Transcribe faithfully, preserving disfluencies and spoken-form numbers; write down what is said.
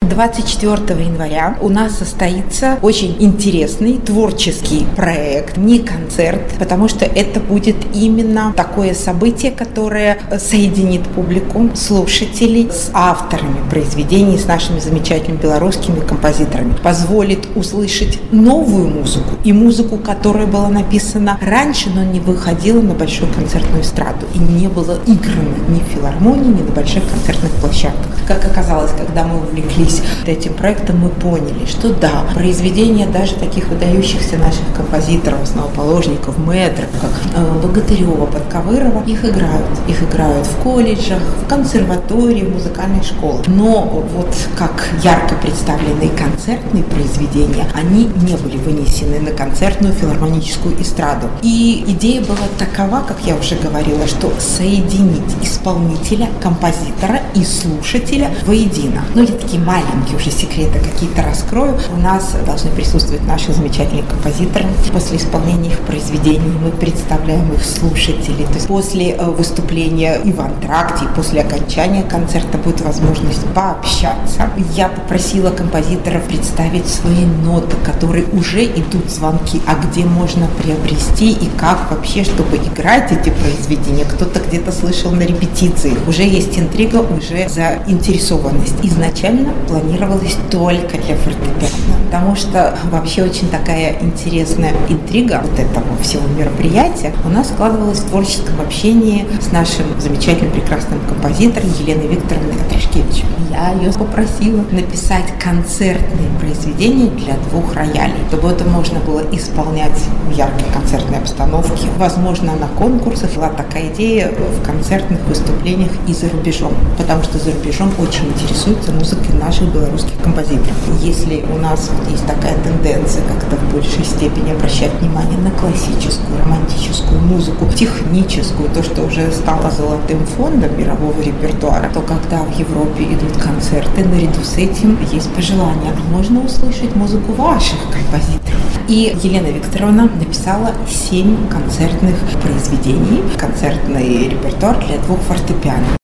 двадцать четвёртого января у нас состоится очень интересный творческий проект, не концерт, потому что это будет именно такое событие, которое соединит публику, слушателей с авторами произведений, с нашими замечательными белорусскими композиторами, позволит услышать новую музыку и музыку, которая была написана раньше, но не выходила на большую концертную эстраду и не было играно ни в филармонии, ни на больших концертных площадках. Как оказалось, когда мы увлеклись этим проектом, мы поняли, что да, произведения даже таких выдающихся наших композиторов, основоположников, мэтров, как э, Богатырева, Подковырова, их играют. Их играют в колледжах, в консерватории, в музыкальных школах. Но вот как ярко представленные концертные произведения, они не были вынесены на концертную филармоническую эстраду. И идея была такова, как я уже говорила, что соединить исполнителя, композитора и слушателя воедино. Ну, или такие маленькие уже секреты какие-то раскрою. У нас должны присутствовать наши замечательные композиторы. После исполнения их произведений мы представляем их слушателей. То есть после выступления и в антракте, и после окончания концерта будет возможность пообщаться. Я попросила композиторов представить свои ноты, которые уже идут звонки, а где можно приобрести и как вообще, чтобы играть эти произведения. Кто-то где-то слышал на репетиции. Уже есть интрига, уже заинтересованность. Изначально планировалось только для фортепиано, потому что вообще очень такая интересная интрига вот этого всего мероприятия у нас складывалась в творческом общении с нашим замечательным, прекрасным композитором Еленой Викторовной Атрашкевич. Я ее попросила написать концертные произведения для двух роялей, чтобы это можно было исполнять в яркой концертной обстановке. Возможно, на конкурсах была такая идея в концертных выступлениях и за рубежом, потому что за рубежом очень интересуется музыкой наших белорусских композиторов. Если у нас вот есть такая тенденция как-то в большей степени обращать внимание на классическую, романтическую музыку, техническую, то, что уже стало золотым фондом мирового репертуара, то когда в Европе идут концерты, наряду с этим есть пожелание. Можно услышать музыку ваших композиторов. И Елена Викторовна написала семь концертных произведений, концертный репертуар для двух фортепиано.